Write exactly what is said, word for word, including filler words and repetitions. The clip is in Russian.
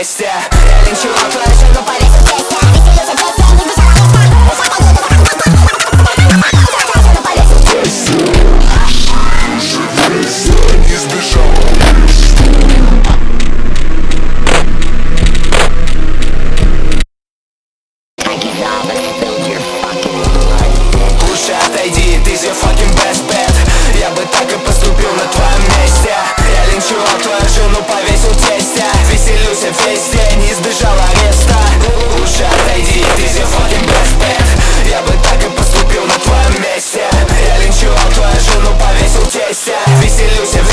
месте. Я линчевал твою жену, повесил тесте. Веселился вместе, не сбежала места. Лучше отойди, ты your fucking best bet. Я бы так и поступил на твоем месте. Я линчевал твою жену, повесил тесте. Веселился весь день, не избежал ареста. Лучше отойди, ты your fucking best bet. Я бы так и поступил на твоем месте. Я линчевал твою жену, повесил тесте. Веселился